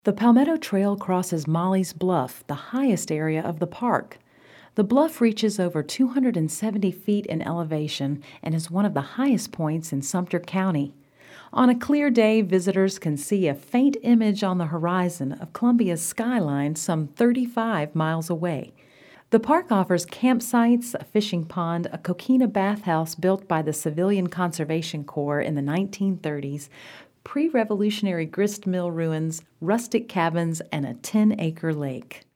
The Palmetto Trail crosses Molly's Bluff, the highest area of the park. The bluff reaches over 270 feet in elevation and is one of the highest points in Sumter County. On a clear day, visitors can see a faint image on the horizon of Columbia's skyline some 35 miles away. The park offers campsites, a fishing pond, a coquina bathhouse built by the Civilian Conservation Corps in the 1930s, pre-revolutionary grist mill ruins, rustic cabins, and a 10-acre lake.